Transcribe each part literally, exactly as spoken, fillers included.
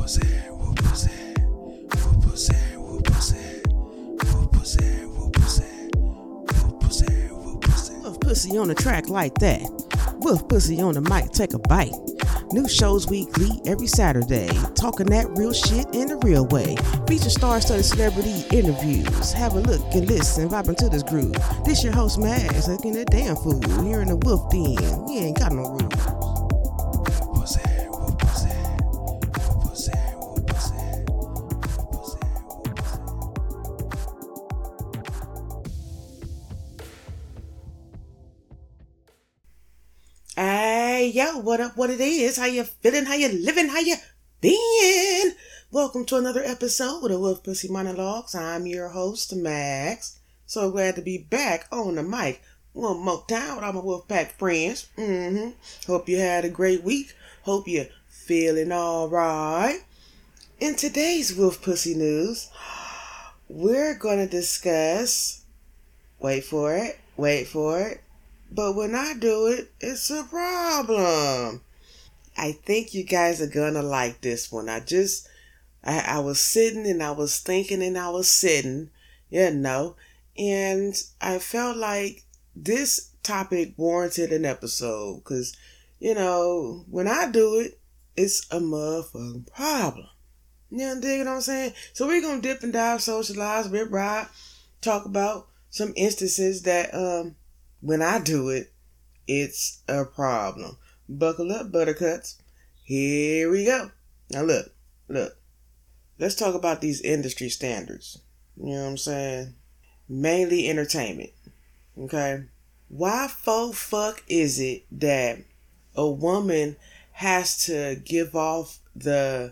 Pussy on the track like that. Wolf pussy on the mic, take a bite. New shows weekly every Saturday. Talking that real shit in a real way. Feature star-studded celebrity interviews. Have a look and listen, vibing to this groove. This your host Max, looking that damn fool. Here in the Wolf Den, we ain't got no rules. Hey, yo, what up, what it is? How you feeling? How you living? How you been? Welcome to another episode of Wolf Pussy Monologues. I'm your host, Max. So glad to be back on the mic one more time with all my Wolfpack friends. Mm-hmm. Hope you had a great week. Hope you're feeling all right. In today's Wolf Pussy news, we're going to discuss, wait for it, wait for it, but when I do it, it's a problem. I think you guys are gonna like this one. I just, I, I was sitting and I was thinking and I was sitting, you know, and I felt like this topic warranted an episode. Because, you know, when I do it, it's a motherfucking problem. You know, dig what I'm saying? So we're gonna dip and dive, socialize, rip ride, talk about some instances that, um, when I do it, it's a problem. Buckle up, buttercuts. Here we go. Now look, look. Let's talk about these industry standards. You know what I'm saying? Mainly entertainment. Okay? Why faux fuck is it that a woman has to give off the,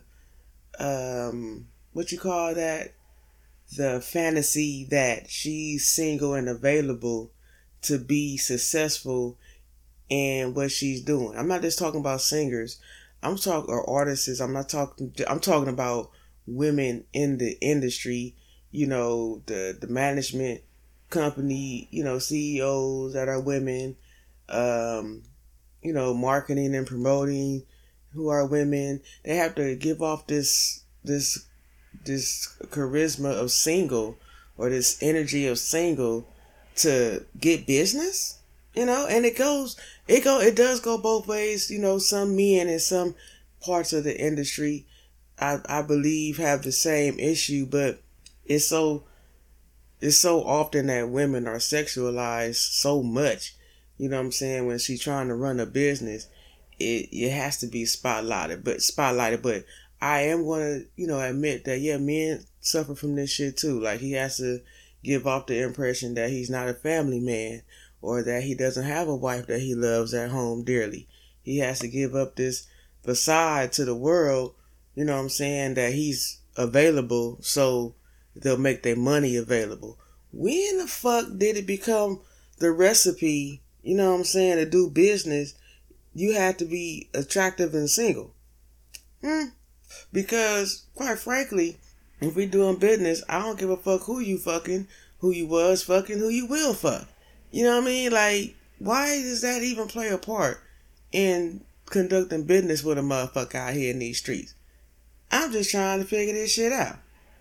um, what you call that? The fantasy that she's single and available to be successful in what she's doing. I'm not just talking about singers. I'm talking, or artists. I'm not talking, I'm talking about women in the industry, you know, the, the management company, you know, C E Os that are women, um, you know, marketing and promoting who are women. They have to give off this, this, this charisma of single, or this energy of single, to get business, you know, and it goes, it go, it does go both ways. You know, some men in some parts of the industry, I, I believe, have the same issue, but it's so, it's so often that women are sexualized so much. You know what I'm saying? When she's trying to run a business, it, it has to be spotlighted, but spotlighted, but I am going to, you know, admit that, yeah, men suffer from this shit too. Like, he has to give off the impression that he's not a family man, or that he doesn't have a wife that he loves at home dearly. He has to give up this facade to the world, you know what I'm saying, that he's available so they'll make their money available. When the fuck did it become the recipe, you know what I'm saying, to do business, you have to be attractive and single? Hmm? Because, quite frankly, if we doing business, I don't give a fuck who you fucking, who you was fucking, who you will fuck. You know what I mean? Like, why does that even play a part in conducting business with a motherfucker out here in these streets? I'm just trying to figure this shit out.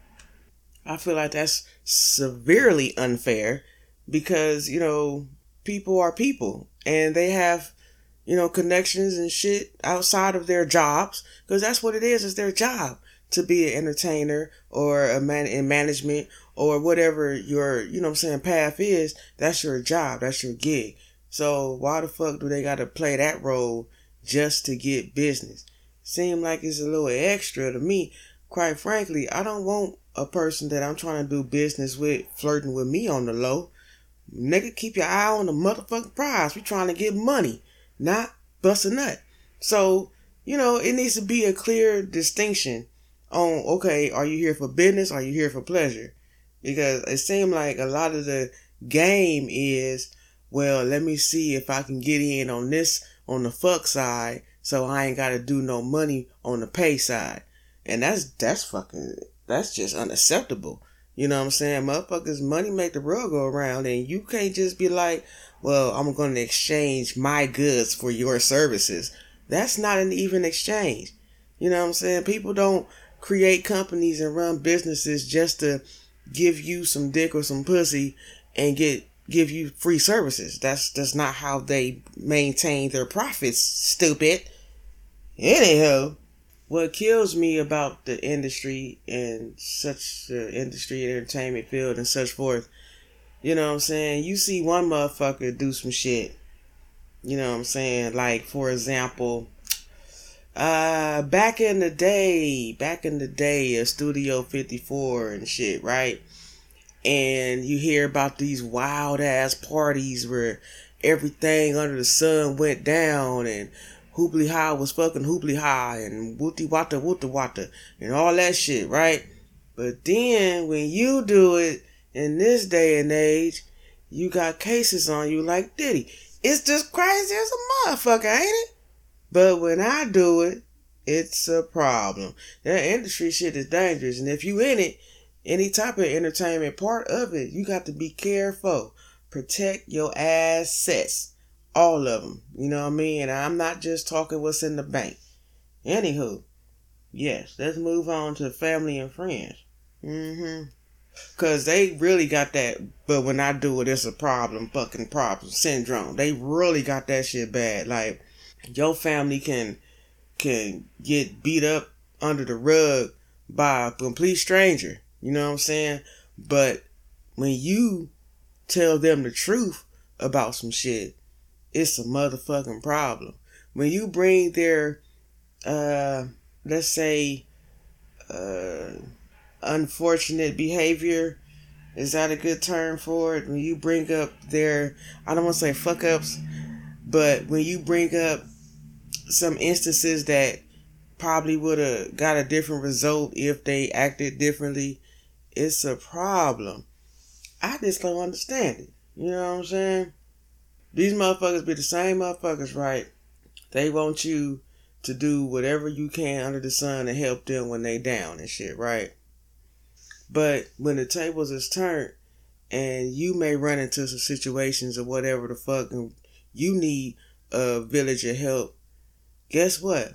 I feel like that's severely unfair because, you know, people are people and they have, you know, connections and shit outside of their jobs, because that's what it is. It's their job to be an entertainer or a man in management or whatever your, you know what I'm saying, path is. That's your job. That's your gig. So why the fuck do they got to play that role just to get business? Seem like it's a little extra to me. Quite frankly, I don't want a person that I'm trying to do business with flirting with me on the low. Nigga, keep your eye on the motherfucking prize. We trying to get money, not bust a nut. So, you know, it needs to be a clear distinction on, okay, are you here for business? Are you here for pleasure? Because it seemed like a lot of the game is, well, let me see if I can get in on this, on the fuck side, so I ain't got to do no money on the pay side. And that's, that's fucking, that's just unacceptable. You know what I'm saying? Motherfuckers, money make the world go around, and you can't just be like, well, I'm going to exchange my goods for your services. That's not an even exchange. You know what I'm saying? People don't create companies and run businesses just to give you some dick or some pussy and get give you free services. That's that's not how they maintain their profits, stupid. Anyhow, what kills me about the industry and such the industry, entertainment field and such forth, you know what I'm saying? You see one motherfucker do some shit. You know what I'm saying? Like, for example, uh, back in the day, back in the day of Studio fifty-four and shit, right? And you hear about these wild ass parties where everything under the sun went down and Hooply High was fucking Hooply High and Wooty Wata Woota Wata and all that shit, right? But then when you do it in this day and age, you got cases on you like Diddy. It's just crazy as a motherfucker, ain't it? But when I do it, it's a problem. That industry shit is dangerous. And if you in it, any type of entertainment part of it, you got to be careful. Protect your assets. All of them. You know what I mean? And I'm not just talking what's in the bank. Anywho, yes, let's move on to family and friends. Mm-hmm. Because they really got that, but when I do it, it's a problem, fucking problem, syndrome. They really got that shit bad. Like, your family can can get beat up under the rug by a complete stranger. You know what I'm saying? But when you tell them the truth about some shit, it's a motherfucking problem. When you bring their, uh, let's say, uh, unfortunate behavior, is that a good term for it? When you bring up their, I don't want to say fuck ups, but when you bring up some instances that probably would have got a different result if they acted differently, it's a problem. I just don't understand it. You know what I'm saying? These motherfuckers be the same motherfuckers, right? They want you to do whatever you can under the sun to help them when they down and shit, right? But when the tables is turned and you may run into some situations or whatever the fuck and you need a village of help, guess what?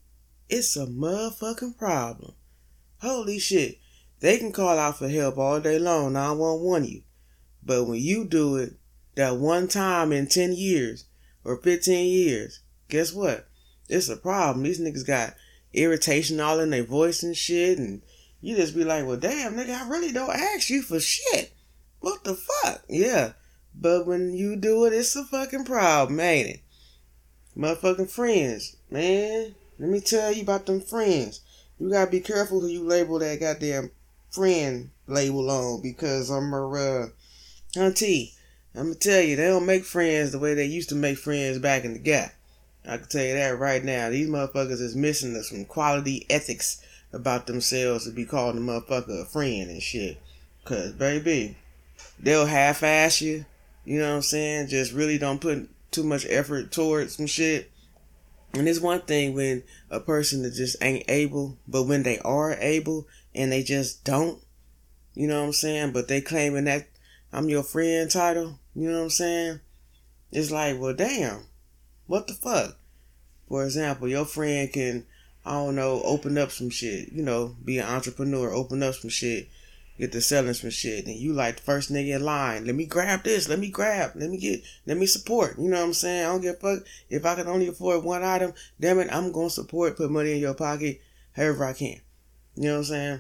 It's a motherfucking problem. Holy shit. They can call out for help all day long, nine one one you. But when you do it that one time in ten years or fifteen years, guess what? It's a problem. These niggas got irritation all in their voice and shit, and you just be like, well, damn, nigga, I really don't ask you for shit. What the fuck? Yeah. But when you do it, it's a fucking problem, ain't it? Motherfucking friends, man. Let me tell you about them friends. You gotta be careful who you label that goddamn friend label on, because I'm a, uh, auntie. I'm gonna tell you, they don't make friends the way they used to make friends back in the gap. I can tell you that right now. These motherfuckers is missing some quality ethics about themselves to be calling a motherfucker a friend and shit. Cause, baby, they'll half-ass you. You know what I'm saying? Just really don't put too much effort towards some shit. And it's one thing when a person that just ain't able, but when they are able and they just don't, you know what I'm saying? But they claiming that I'm your friend title, you know what I'm saying? It's like, well, damn, what the fuck? For example, your friend can, I don't know, open up some shit, you know, be an entrepreneur, open up some shit, get to selling some shit, and you like the first nigga in line. Let me grab this, let me grab, let me get, let me support. You know what I'm saying? I don't give a fuck. If I can only afford one item, damn it, I'm going to support, put money in your pocket, however I can. You know what I'm saying?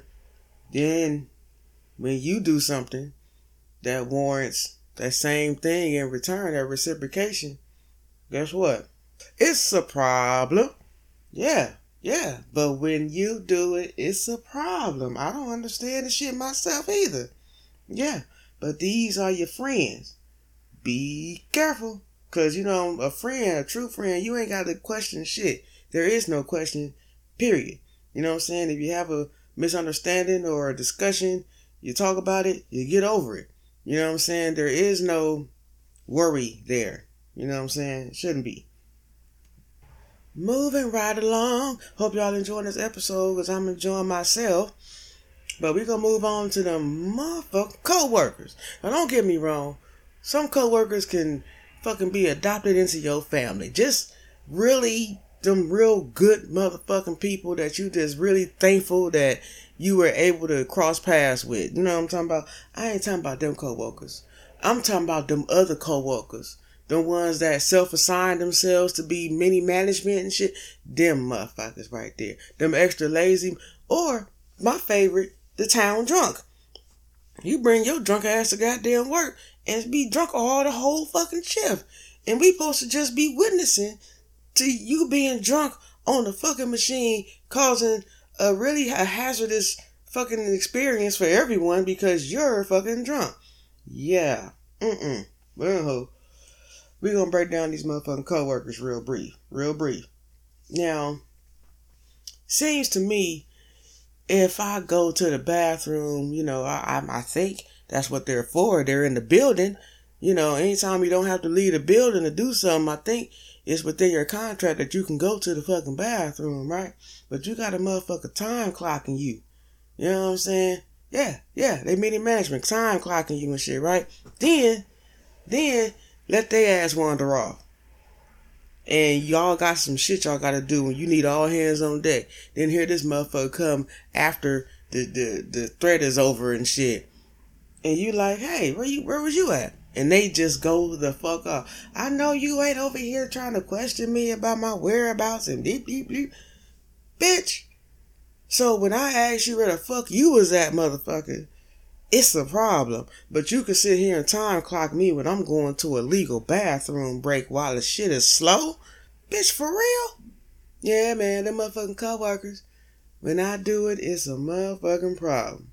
Then, when you do something that warrants that same thing in return, that reciprocation, guess what? It's a problem. Yeah. Yeah, but when you do it, it's a problem. I don't understand the shit myself either. Yeah, but these are your friends. Be careful. Because, you know, a friend, a true friend, you ain't got to question shit. There is no question, period. You know what I'm saying? If you have a misunderstanding or a discussion, you talk about it, you get over it. You know what I'm saying? There is no worry there. You know what I'm saying? It shouldn't be. Moving right along. Hope y'all enjoying this episode because I'm enjoying myself. But we're going to move on to the motherfucking co-workers. Now, don't get me wrong. Some co-workers can fucking be adopted into your family. Just really them real good motherfucking people that you just really thankful that you were able to cross paths with. You know what I'm talking about? I ain't talking about them coworkers. I'm talking about them other coworkers. The ones that self-assign themselves to be mini management and shit. Them motherfuckers right there. Them extra lazy. Or, my favorite, the town drunk. You bring your drunk ass to goddamn work and be drunk all the whole fucking shift. And we supposed to just be witnessing to you being drunk on the fucking machine, causing a really a hazardous fucking experience for everyone because you're fucking drunk. Yeah. Mm-mm. Well, we're gonna break down these motherfucking coworkers real brief. Real brief. Now, seems to me, if I go to the bathroom, you know, I, I I think that's what they're for. They're in the building. You know, anytime you don't have to leave the building to do something, I think it's within your contract that you can go to the fucking bathroom, right? But you got a motherfucker time clocking you. You know what I'm saying? Yeah, yeah, they meeting management, time clocking you and shit, right? Then, then, let their ass wander off. And y'all got some shit y'all gotta do when you need all hands on deck. Then here this motherfucker come after the, the, the threat is over and shit. And you like, hey, where you where was you at? And they just go the fuck off. I know you ain't over here trying to question me about my whereabouts and beep, beep, beep. Bitch. So when I ask you where the fuck you was at, motherfucker, it's a problem. But you can sit here and time clock me when I'm going to a legal bathroom break while the shit is slow? Bitch, for real? Yeah, man, them motherfucking coworkers. When I do it, it's a motherfucking problem.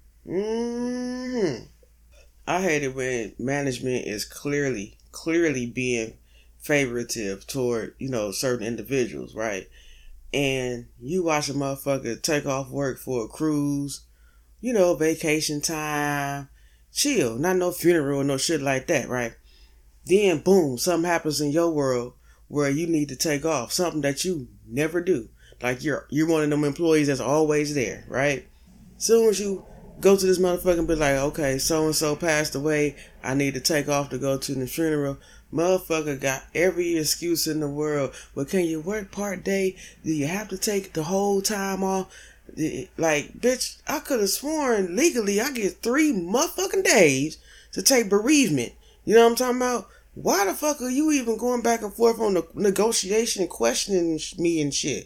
Mm-hmm. I hate it when management is clearly, clearly being favoritive toward, you know, certain individuals, right? And you watch a motherfucker take off work for a cruise, you know, vacation time, chill, not no funeral, no shit like that, right? Then, boom, something happens in your world where you need to take off, something that you never do. Like you're you're one of them employees that's always there, right? Soon as you go to this motherfucker and be like, okay, so-and-so passed away, I need to take off to go to the funeral. Motherfucker got every excuse in the world. Well, can you work part day? Do you have to take the whole time off? Like, bitch, I could have sworn legally I get three motherfucking days to take bereavement. You know what I'm talking about? Why the fuck are you even going back and forth on the negotiation and questioning me and shit?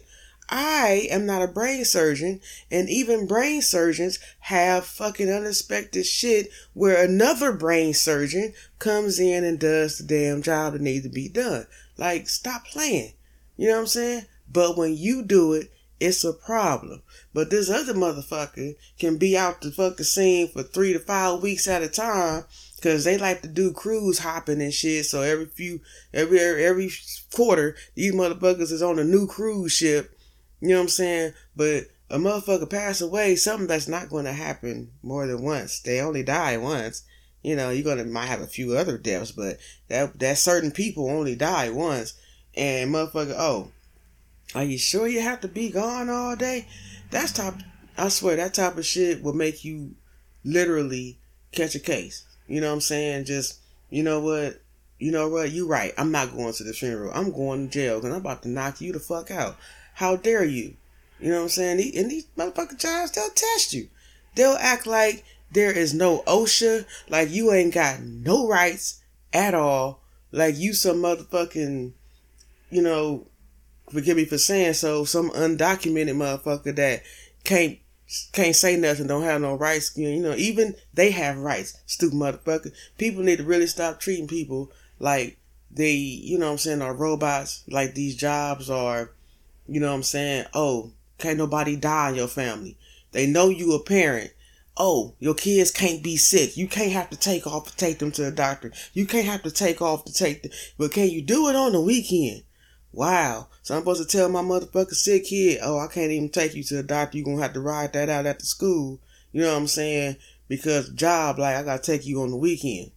I am not a brain surgeon, and even brain surgeons have fucking unexpected shit where another brain surgeon comes in and does the damn job that needs to be done. Like, stop playing. You know what I'm saying? But when you do it, it's a problem. But this other motherfucker can be out the fucking scene for three to five weeks at a time because they like to do cruise hopping and shit. So every few, every, every quarter, these motherfuckers is on a new cruise ship. You know what I'm saying? But a motherfucker pass away, something that's not going to happen more than once. They only die once. You know, you're going to might have a few other deaths, but that that certain people only die once. And motherfucker, oh, are you sure you have to be gone all day? That's top, I swear, that type of shit will make you literally catch a case. You know what I'm saying? Just, you know what? You know what? You right. I'm not going to the funeral. I'm going to jail because I'm about to knock you the fuck out. How dare you? You know what I'm saying? And these motherfucking jobs, they'll test you. They'll act like there is no OSHA, like you ain't got no rights at all, like you some motherfucking, you know, forgive me for saying so, some undocumented motherfucker that can't can't say nothing, don't have no rights. You know, even they have rights, stupid motherfucker. People need to really stop treating people like they, you know what I'm saying, are robots, like these jobs are. You know what I'm saying? Oh, can't nobody die in your family. They know you a parent. Oh, your kids can't be sick. You can't have to take off to take them to the doctor. You can't have to take off to take them. But can you do it on the weekend? Wow. So I'm supposed to tell my motherfucking sick kid, oh, I can't even take you to the doctor. You're going to have to ride that out at the school. You know what I'm saying? Because job, like, I got to take you on the weekend.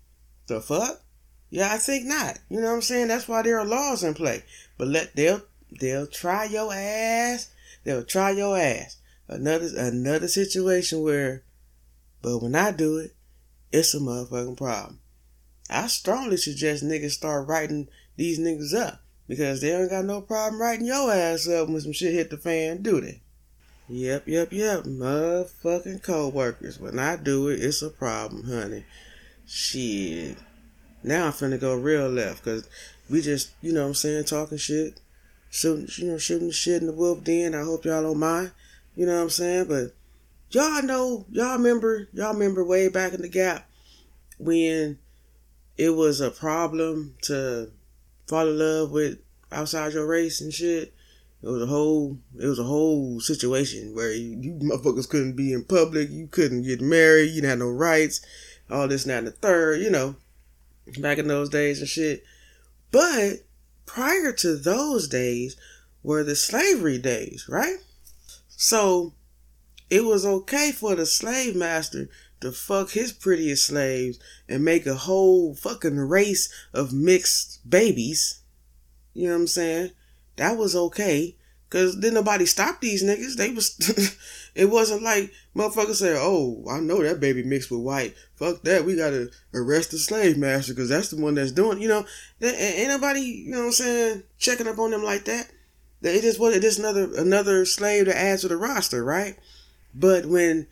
The fuck? Yeah, I think not. You know what I'm saying? That's why there are laws in play. But let, they'll, They'll try your ass. They'll try your ass. Another another situation where, but when I do it, it's a motherfucking problem. I strongly suggest niggas start writing these niggas up. Because they don't got no problem writing your ass up when some shit hit the fan, do they? Yep, yep, yep. Motherfucking co-workers. When I do it, it's a problem, honey. Shit. Now I'm finna go real left, because we just, you know what I'm saying, talking shit. Shooting, you know, shooting the shit in the wolf den. I hope y'all don't mind. You know what I'm saying? But y'all know, y'all remember, y'all remember way back in the Gap when it was a problem to fall in love with outside your race and shit. It was a whole, it was a whole situation where you, you motherfuckers couldn't be in public. You couldn't get married. You didn't have no rights. All this, and that, and the third, you know, back in those days and shit. But prior to those days were the slavery days, right? So it was okay for the slave master to fuck his prettiest slaves and make a whole fucking race of mixed babies. You know what I'm saying? That was okay. Cause then nobody stopped these niggas. They was, it wasn't like motherfuckers say, oh, I know that baby mixed with white. Fuck that. We gotta arrest the slave master because that's the one that's doing, you know, ain't nobody, you know what I'm saying, checking up on them like that. It is what it is, another, another slave to add to the roster, right? But when,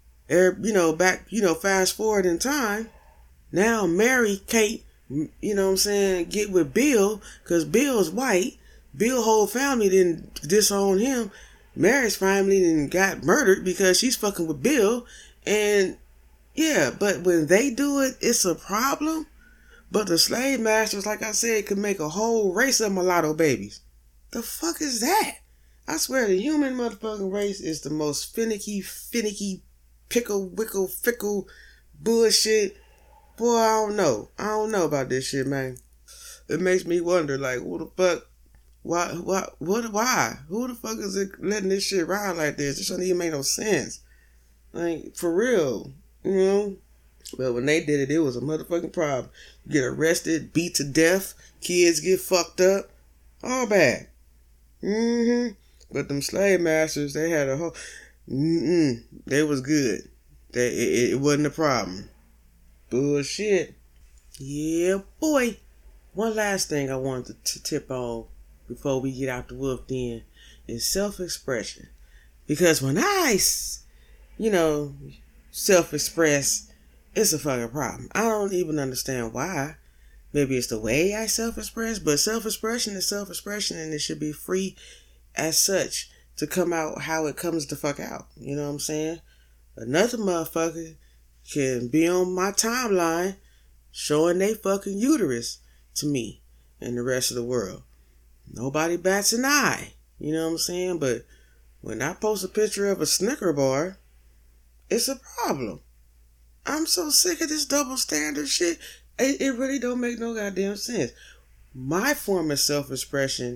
you know, back, you know, fast forward in time, now Mary can't, you know what I'm saying, get with Bill because Bill's white. Bill's whole family didn't disown him. Mary's family didn't got murdered because she's fucking with Bill. And yeah, but when they do it, it's a problem. But the slave masters, like I said, could make a whole race of mulatto babies. The fuck is that? I swear the human motherfucking race is the most finicky, finicky, pickle, wickle, fickle bullshit. Boy, I don't know. I don't know about this shit, man. It makes me wonder, like, who the fuck? Why, why, what, why? Who the fuck is it letting this shit ride like this? This doesn't even make no sense. Like, for real, you know? But when they did it, it was a motherfucking problem. You get arrested, beat to death, kids get fucked up, all bad. Mm-hmm. But them slave masters, they had a whole, mm-mm, they was good. They, it, it wasn't a problem. Bullshit. Yeah, boy. One last thing I wanted to, to tip on before we get out the wolf den is self-expression. Because when I, you know, self-express, it's a fucking problem. I don't even understand why. Maybe it's the way I self-express, but self-expression is self-expression and it should be free as such to come out how it comes the fuck out. You know what I'm saying? Another motherfucker can be on my timeline showing they fucking uterus to me and the rest of the world. Nobody bats an eye, you know what I'm saying? But when I post a picture of a Snicker bar, it's a problem. I'm so sick of this double standard shit. It, it really don't make no goddamn sense. My form of self-expression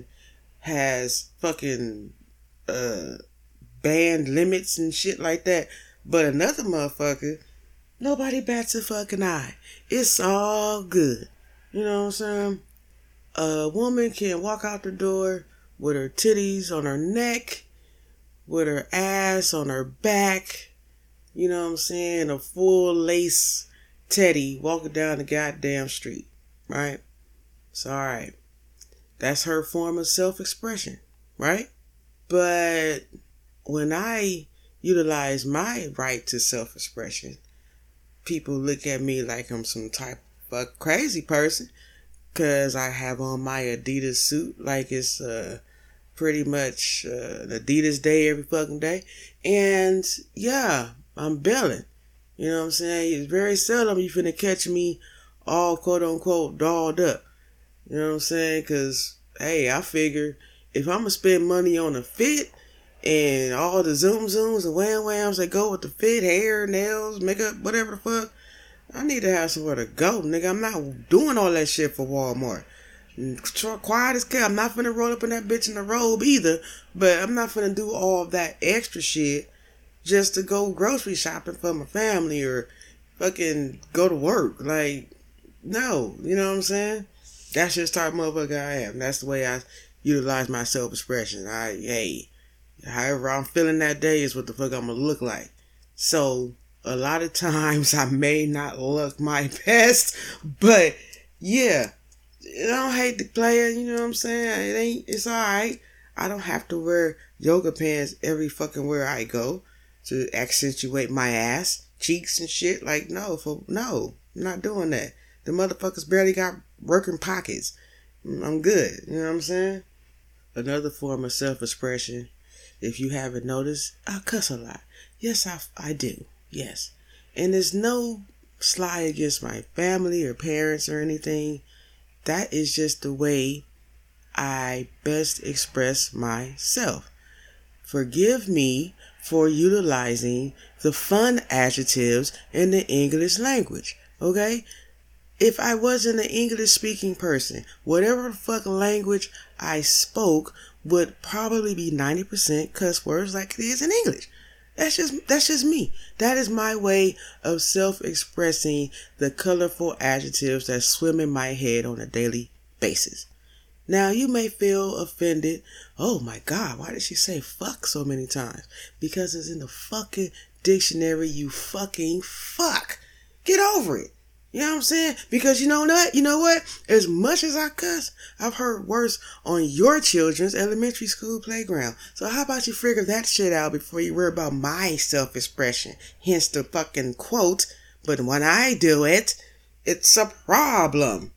has fucking uh, band limits and shit like that. But another motherfucker, nobody bats a fucking eye. It's all good. You know what I'm saying? A woman can walk out the door with her titties on her neck, with her ass on her back, you know what I'm saying, a full lace teddy walking down the goddamn street, right? It's alright. That's her form of self-expression, right? But when I utilize my right to self-expression, people look at me like I'm some type of crazy person. Because I have on my Adidas suit like it's uh, pretty much uh, an Adidas day every fucking day. And yeah, I'm belling. You know what I'm saying? It's very seldom you finna catch me all quote unquote dolled up. You know what I'm saying? Because, hey, I figure if I'm gonna spend money on a fit and all the zoom zooms and wham whams that go with the fit, hair, nails, makeup, whatever the fuck, I need to have somewhere to go, nigga. I'm not doing all that shit for Walmart. Quiet as cat. I'm not finna roll up in that bitch in a robe either, but I'm not finna do all of that extra shit just to go grocery shopping for my family or fucking go to work. Like, no. You know what I'm saying? That's just the type of motherfucker I am. That's the way I utilize my self-expression. I, hey, however I'm feeling that day is what the fuck I'm gonna look like. So, a lot of times I may not look my best, but yeah, I don't hate the player, you know what I'm saying? It ain't, it's alright. I don't have to wear yoga pants every fucking where I go to accentuate my ass, cheeks and shit. Like, no, for no, I'm not doing that. The motherfuckers barely got working pockets. I'm good, you know what I'm saying? Another form of self-expression, if you haven't noticed, I cuss a lot. Yes, I, I do. Yes. And there's no sly against my family or parents or anything. That is just the way I best express myself. Forgive me for utilizing the fun adjectives in the English language, okay? If I wasn't an English speaking person, whatever the fuck language I spoke would probably be ninety percent cuss words like it is in English. That's just, that's just me. That is my way of self-expressing the colorful adjectives that swim in my head on a daily basis. Now, you may feel offended. Oh my God, why did she say fuck so many times? Because it's in the fucking dictionary, you fucking fuck. Get over it. You know what I'm saying? Because you know what? You know what? As much as I cuss, I've heard worse on your children's elementary school playground. So how about you figure that shit out before you worry about my self-expression? Hence the fucking quote. But when I do it, it's a problem.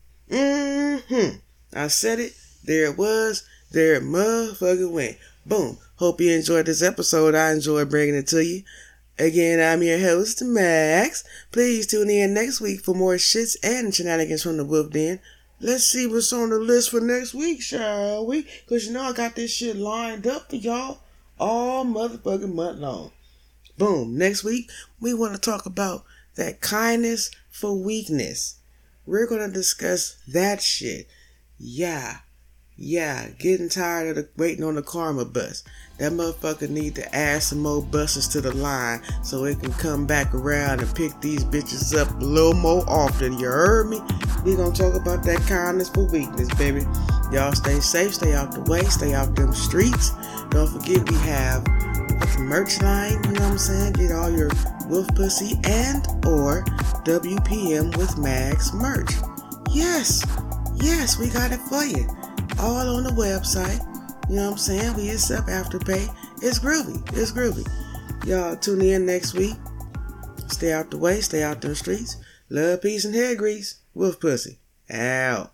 Mm-hmm. I said it. There it was. There it motherfucking went. Boom. Hope you enjoyed this episode. I enjoyed bringing it to you. Again, I'm your host, Max. Please tune in next week for more shits and shenanigans from the Wolf Den. Let's see what's on the list for next week, shall we? Because you know I got this shit lined up for y'all all motherfucking month long. Boom. Next week, we want to talk about that kindness for weakness. We're going to discuss that shit. Yeah. Yeah, getting tired of the, waiting on the karma bus. That motherfucker need to add some more buses to the line so it can come back around and pick these bitches up a little more often. You heard me? We gonna talk about that kindness for weakness, baby. Y'all stay safe, stay out the way, stay out them streets. Don't forget we have a merch line, you know what I'm saying? Get all your Wolf Pussy and or W P M with Mags merch. Yes, yes, we got it for you. All on the website. You know what I'm saying? We accept Afterpay. It's groovy. It's groovy. Y'all tune in next week. Stay out the way. Stay out them streets. Love, peace, and hair grease. Wolf Pussy. Out.